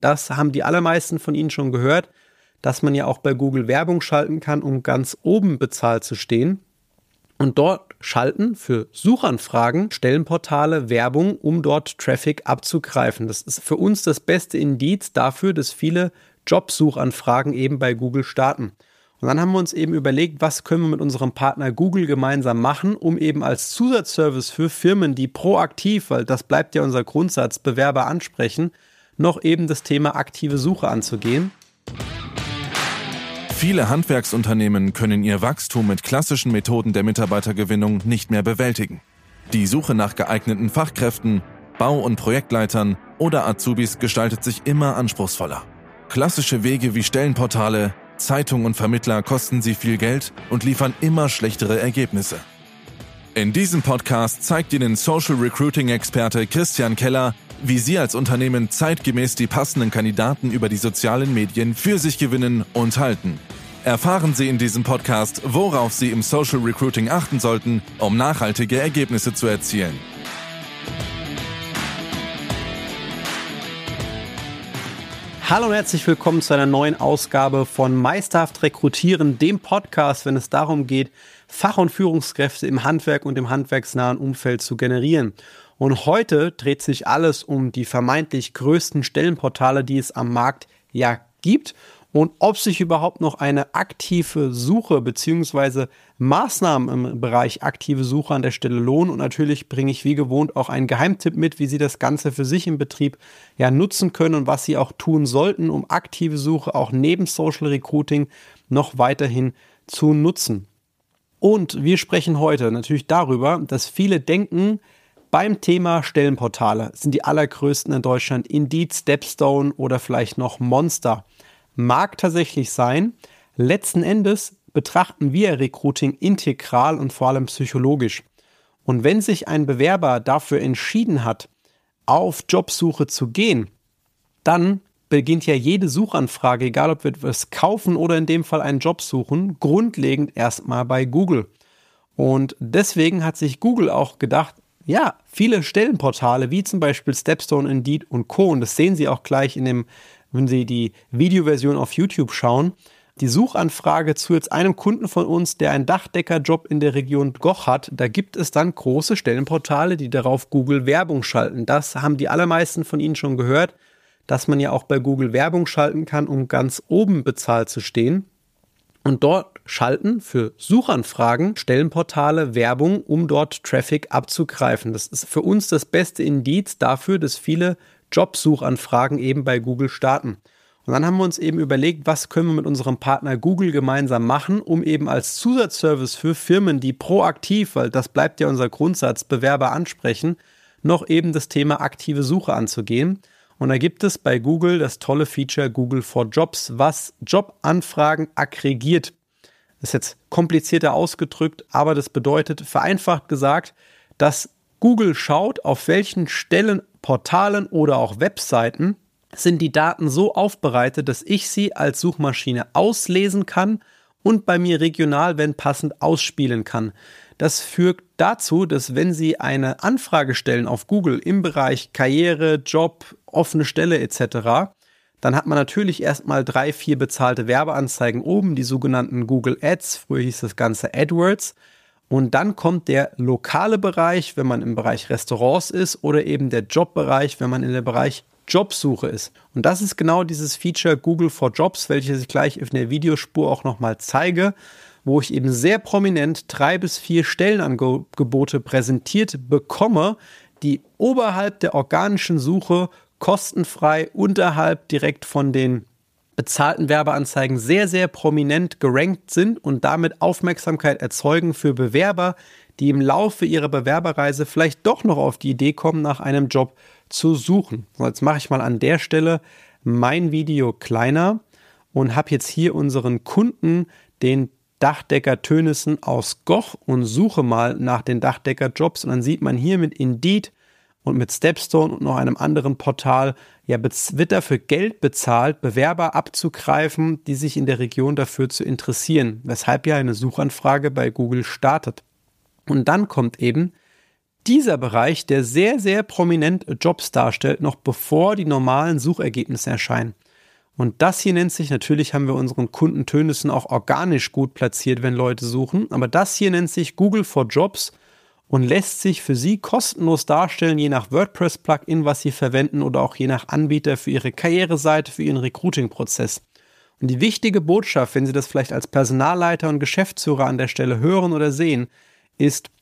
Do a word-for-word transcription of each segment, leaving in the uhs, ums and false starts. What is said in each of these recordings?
Das haben die allermeisten von Ihnen schon gehört, dass man ja auch bei Google Werbung schalten kann, um ganz oben bezahlt zu stehen. Und dort schalten für Suchanfragen Stellenportale Werbung, um dort Traffic abzugreifen. Das ist für uns das beste Indiz dafür, dass viele Jobsuchanfragen eben bei Google starten. Und dann haben wir uns eben überlegt, was können wir mit unserem Partner Google gemeinsam machen, um eben als Zusatzservice für Firmen, die proaktiv, weil das bleibt ja unser Grundsatz, Bewerber ansprechen, noch eben das Thema aktive Suche anzugehen. Viele Handwerksunternehmen können ihr Wachstum mit klassischen Methoden der Mitarbeitergewinnung nicht mehr bewältigen. Die Suche nach geeigneten Fachkräften, Bau- und Projektleitern oder Azubis gestaltet sich immer anspruchsvoller. Klassische Wege wie Stellenportale, Zeitung und Vermittler kosten sie viel Geld und liefern immer schlechtere Ergebnisse. In diesem Podcast zeigt Ihnen Social Recruiting-Experte Christian Keller, wie Sie als Unternehmen zeitgemäß die passenden Kandidaten über die sozialen Medien für sich gewinnen und halten. Erfahren Sie in diesem Podcast, worauf Sie im Social Recruiting achten sollten, um nachhaltige Ergebnisse zu erzielen. Hallo und herzlich willkommen zu einer neuen Ausgabe von Meisterhaft Rekrutieren, dem Podcast, wenn es darum geht, Fach- und Führungskräfte im Handwerk und im handwerksnahen Umfeld zu generieren. Und heute dreht sich alles um die vermeintlich größten Stellenportale, die es am Markt ja gibt, und ob sich überhaupt noch eine aktive Suche bzw. Maßnahmen im Bereich aktive Suche an der Stelle lohnen. Und natürlich bringe ich wie gewohnt auch einen Geheimtipp mit, wie Sie das Ganze für sich im Betrieb ja nutzen können und was Sie auch tun sollten, um aktive Suche auch neben Social Recruiting noch weiterhin zu nutzen. Und wir sprechen heute natürlich darüber, dass viele denken, beim Thema Stellenportale sind die allergrößten in Deutschland Indeed, Stepstone oder vielleicht noch Monster. Mag tatsächlich sein. Letzten Endes betrachten wir Recruiting integral und vor allem psychologisch. Und wenn sich ein Bewerber dafür entschieden hat, auf Jobsuche zu gehen, dann beginnt ja jede Suchanfrage, egal ob wir etwas kaufen oder in dem Fall einen Job suchen, grundlegend erstmal bei Google. Und deswegen hat sich Google auch gedacht, ja, viele Stellenportale wie zum Beispiel Stepstone, Indeed und Co. Und das sehen Sie auch gleich in dem, wenn Sie die Videoversion auf YouTube schauen. Die Suchanfrage zu jetzt einem Kunden von uns, der einen Dachdeckerjob in der Region Goch hat, da gibt es dann große Stellenportale, die darauf Google Werbung schalten. Das haben die allermeisten von Ihnen schon gehört, dass man ja auch bei Google Werbung schalten kann, um ganz oben bezahlt zu stehen. Und dort schalten für Suchanfragen Stellenportale Werbung, um dort Traffic abzugreifen. Das ist für uns das beste Indiz dafür, dass viele Jobsuchanfragen eben bei Google starten. Und dann haben wir uns eben überlegt, was können wir mit unserem Partner Google gemeinsam machen, um eben als Zusatzservice für Firmen, die proaktiv, weil das bleibt ja unser Grundsatz, Bewerber ansprechen, noch eben das Thema aktive Suche anzugehen. Und da gibt es bei Google das tolle Feature Google for Jobs, was Jobanfragen aggregiert. Das ist jetzt komplizierter ausgedrückt, aber das bedeutet, vereinfacht gesagt, dass Google schaut, auf welchen Stellen, Portalen oder auch Webseiten sind die Daten so aufbereitet, dass ich sie als Suchmaschine auslesen kann und bei mir regional, wenn passend, ausspielen kann. Das führt dazu, dass wenn Sie eine Anfrage stellen auf Google im Bereich Karriere, Job, offene Stelle et cetera, dann hat man natürlich erstmal drei, vier bezahlte Werbeanzeigen oben, die sogenannten Google Ads, früher hieß das Ganze AdWords. Und dann kommt der lokale Bereich, wenn man im Bereich Restaurants ist, oder eben der Jobbereich, wenn man in der Bereich Jobsuche ist. Und das ist genau dieses Feature Google for Jobs, welches ich gleich in der Videospur auch nochmal zeige, wo ich eben sehr prominent drei bis vier Stellenangebote präsentiert bekomme, die oberhalb der organischen Suche kostenfrei unterhalb direkt von den bezahlten Werbeanzeigen sehr, sehr prominent gerankt sind und damit Aufmerksamkeit erzeugen für Bewerber, die im Laufe ihrer Bewerberreise vielleicht doch noch auf die Idee kommen, nach einem Job zu suchen. So, jetzt mache ich mal an der Stelle mein Video kleiner und habe jetzt hier unseren Kunden, den Dachdecker Tönnissen aus Goch, und suche mal nach den Dachdeckerjobs. Und dann sieht man hier mit Indeed und mit Stepstone und noch einem anderen Portal, ja, wird dafür Geld bezahlt, Bewerber abzugreifen, die sich in der Region dafür zu interessieren, weshalb ja eine Suchanfrage bei Google startet. Und dann kommt eben dieser Bereich, der sehr, sehr prominent Jobs darstellt, noch bevor die normalen Suchergebnisse erscheinen. Und das hier nennt sich, natürlich haben wir unseren Kunden Tönnissen auch organisch gut platziert, wenn Leute suchen, aber das hier nennt sich Google for Jobs und lässt sich für Sie kostenlos darstellen, je nach WordPress-Plugin, was Sie verwenden oder auch je nach Anbieter für Ihre Karriereseite, für Ihren Recruiting-Prozess. Und die wichtige Botschaft, wenn Sie das vielleicht als Personalleiter und Geschäftsführer an der Stelle hören oder sehen, ist,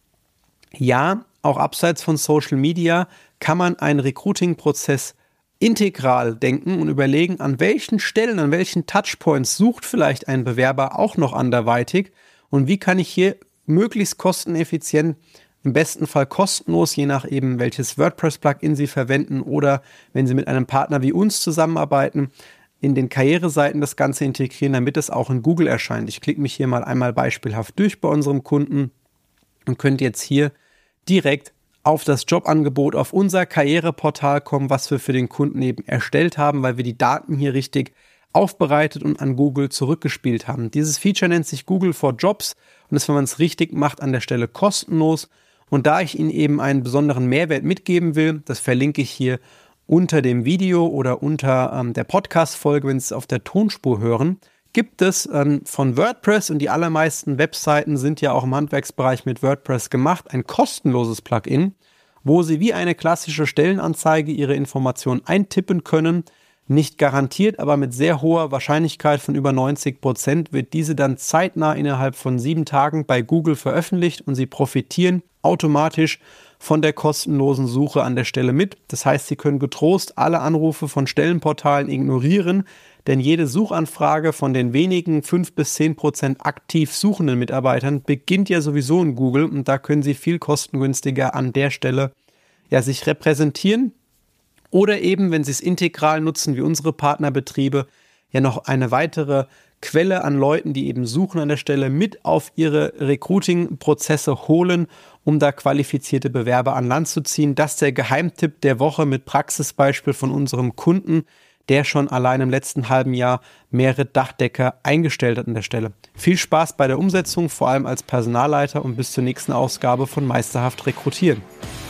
ja, auch abseits von Social Media kann man einen Recruiting-Prozess integral denken und überlegen, an welchen Stellen, an welchen Touchpoints sucht vielleicht ein Bewerber auch noch anderweitig und wie kann ich hier möglichst kosteneffizient, im besten Fall kostenlos, je nach eben welches WordPress-Plugin Sie verwenden oder wenn Sie mit einem Partner wie uns zusammenarbeiten, in den Karriereseiten das Ganze integrieren, damit es auch in Google erscheint. Ich klicke mich hier mal einmal beispielhaft durch bei unserem Kunden und könnt jetzt hier direkt auf das Jobangebot, auf unser Karriereportal kommen, was wir für den Kunden eben erstellt haben, weil wir die Daten hier richtig aufbereitet und an Google zurückgespielt haben. Dieses Feature nennt sich Google for Jobs und ist, wenn man es richtig macht, an der Stelle kostenlos. Und da ich Ihnen eben einen besonderen Mehrwert mitgeben will, das verlinke ich hier unter dem Video oder unter ähm, der Podcast-Folge, wenn Sie es auf der Tonspur hören, gibt es ähm, von WordPress, und die allermeisten Webseiten sind ja auch im Handwerksbereich mit WordPress gemacht, ein kostenloses Plugin, wo Sie wie eine klassische Stellenanzeige Ihre Informationen eintippen können. Nicht garantiert, aber mit sehr hoher Wahrscheinlichkeit von über neunzig Prozent wird diese dann zeitnah innerhalb von sieben Tagen bei Google veröffentlicht und Sie profitieren automatisch von der kostenlosen Suche an der Stelle mit. Das heißt, Sie können getrost alle Anrufe von Stellenportalen ignorieren, denn jede Suchanfrage von den wenigen fünf bis zehn Prozent aktiv suchenden Mitarbeitern beginnt ja sowieso in Google und da können Sie viel kostengünstiger an der Stelle ja, sich repräsentieren oder eben, wenn Sie es integral nutzen wie unsere Partnerbetriebe, ja noch eine weitere Quelle an Leuten, die eben suchen an der Stelle, mit auf ihre Recruiting-Prozesse holen, um da qualifizierte Bewerber an Land zu ziehen. Das ist der Geheimtipp der Woche mit Praxisbeispiel von unserem Kunden, der schon allein im letzten halben Jahr mehrere Dachdecker eingestellt hat an der Stelle. Viel Spaß bei der Umsetzung, vor allem als Personalleiter, und bis zur nächsten Ausgabe von Meisterhaft Rekrutieren.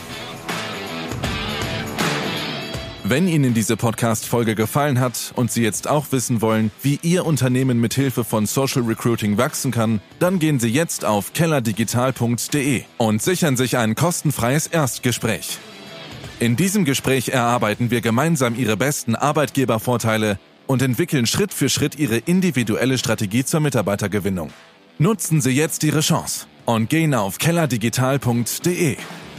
Wenn Ihnen diese Podcast-Folge gefallen hat und Sie jetzt auch wissen wollen, wie Ihr Unternehmen mithilfe von Social Recruiting wachsen kann, dann gehen Sie jetzt auf kellerdigital punkt de und sichern sich ein kostenfreies Erstgespräch. In diesem Gespräch erarbeiten wir gemeinsam Ihre besten Arbeitgebervorteile und entwickeln Schritt für Schritt Ihre individuelle Strategie zur Mitarbeitergewinnung. Nutzen Sie jetzt Ihre Chance und gehen auf kellerdigital punkt de.